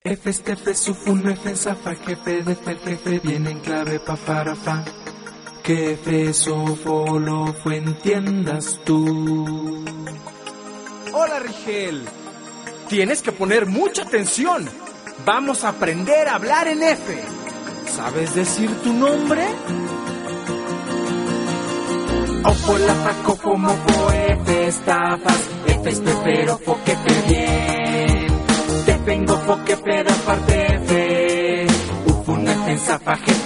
F, F, sufun, F, zafa, jefe, de jefe, viene en clave, pa, para, fa. Que F, sofo, lo fue, entiendas tú. Hola, Rigel. Tienes que poner mucha atención. Vamos a aprender a hablar en F. ¿Sabes decir tu nombre? Ofo, la, fa, cofo, mofo, F, estafas, F, pero, fo, que te bien. Te vengo, fo, que peda, parte F. Ufun, F, zafa,